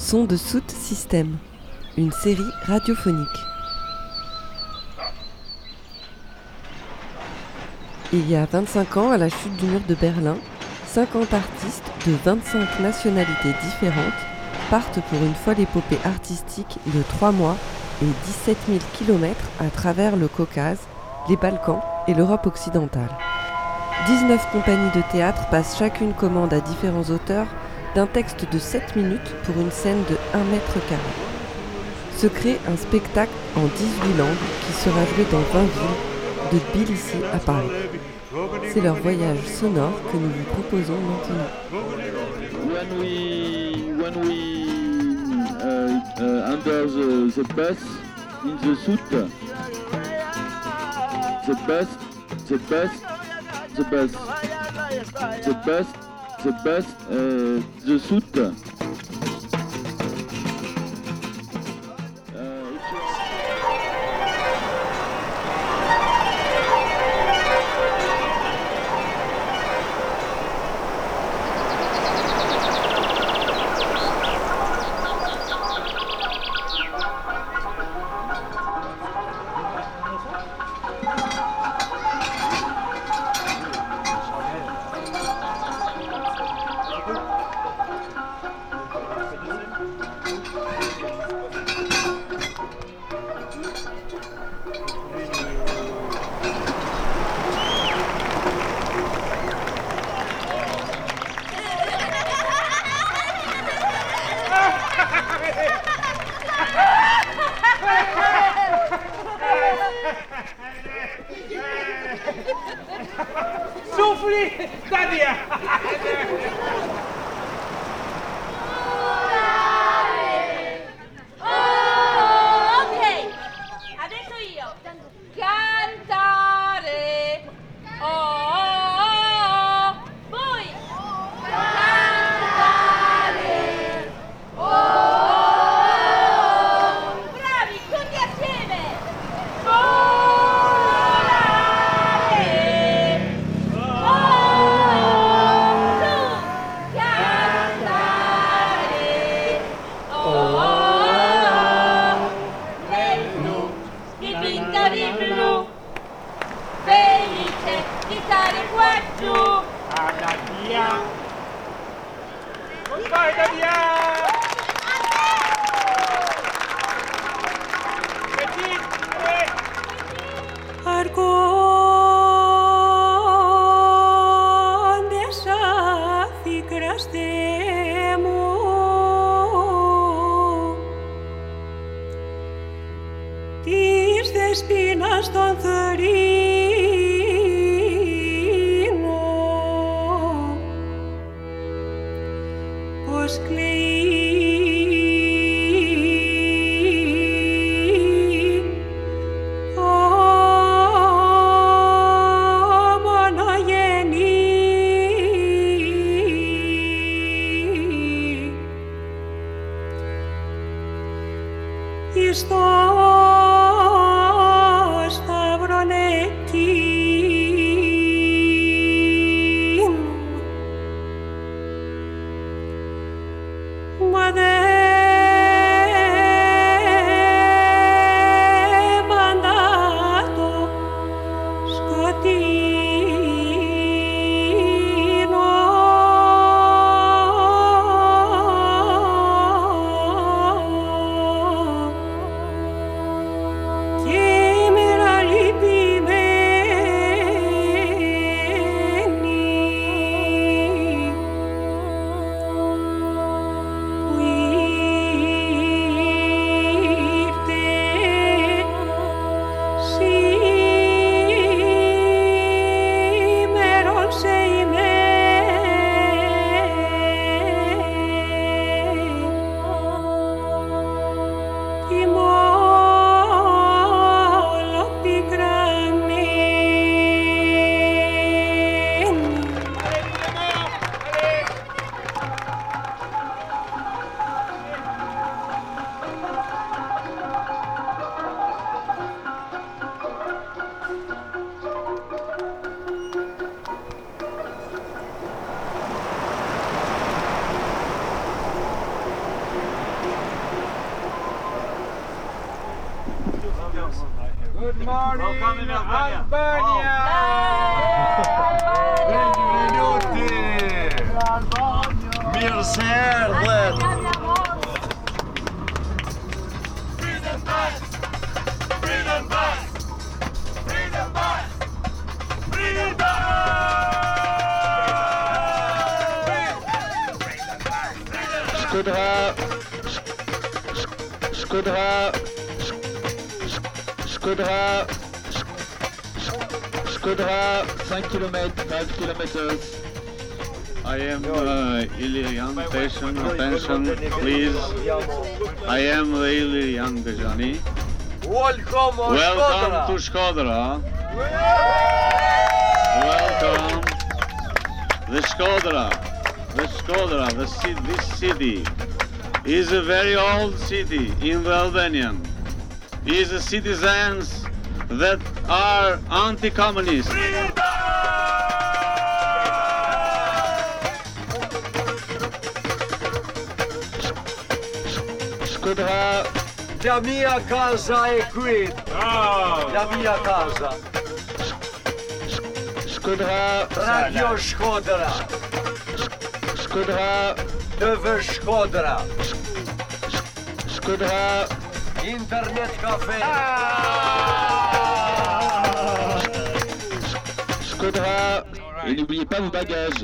Son de Soot System, une série radiophonique. Il y a 25 ans, à la chute du mur de Berlin, 50 artistes de 25 nationalités différentes partent pour une folle épopée artistique de 3 mois et 17 000 km à travers le Caucase, les Balkans et l'Europe occidentale. 19 compagnies de théâtre passent chacune commande à différents auteurs d'un texte de 7 minutes pour une scène de 1 mètre carré. Se crée un spectacle en 18 langues qui sera joué dans 20 villes, de Tbilissi à Paris. C'est leur voyage sonore que nous vous proposons maintenant. When we under the bus in the suit, the bus, the suit. Souffli, Tania! Ok, adesso io. Cantare. Voi. Cantare. Bravi, tutti assieme. Volare. Su. morning, Albania! Benvenuti! Mirë se erdhët! Freedom bus! Freedom bus! Freedom bus! Freedom bus! Škodra, Škodra, Škodra, Škodra, 5 km, 5 kilometers. I am really young patient, attention, please. I am really young Johnny. Welcome to Shkodra. Welcome. The Shkodra, this city is a very old city in the Albanian. Is citizens that are anti-communist. Škodra, La mia casa è qui! La mia casa! Škodra, Radio Shkodra! Škodra, TV Shkodra! Škodra, Internet Cafe! Škodra. Et n'oubliez pas vos bagages.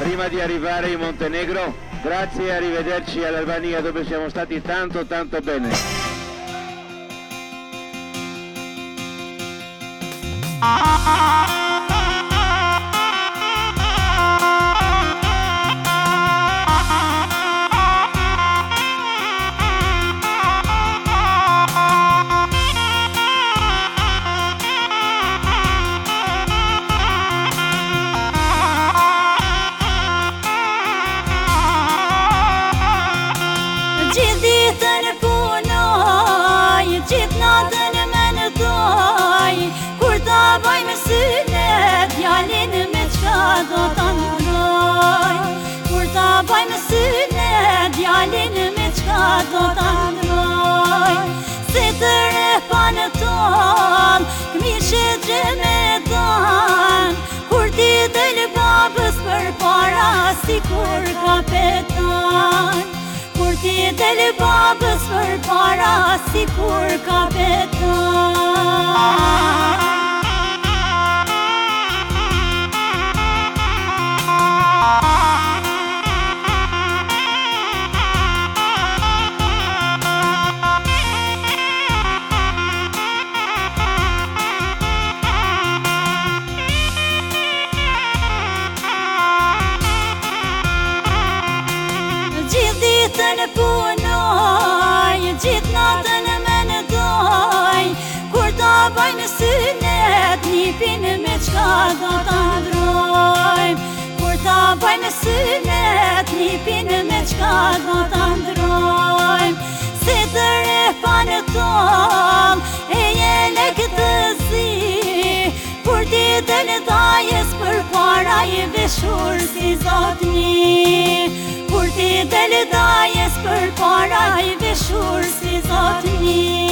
prima di arrivare in Montenegro. Grazie e arrivederci all'Albania dove siamo stati tanto bene. Do ta ndroj se të repanë ton këmishe gjemetan kur ti del babës për para si kur kapetan kur ti del babës për para si kur kapetan. Gjithë natën me në doj kur ta bajnë synet nipin me qka do ta ndrojm kur ta bajnë synet nipin me qka do ta ndrojm se të repanë ton e jene këtë zi kur ti del dajes për para i veshur si zotni kur ti del dajes për para i veshur si zotni.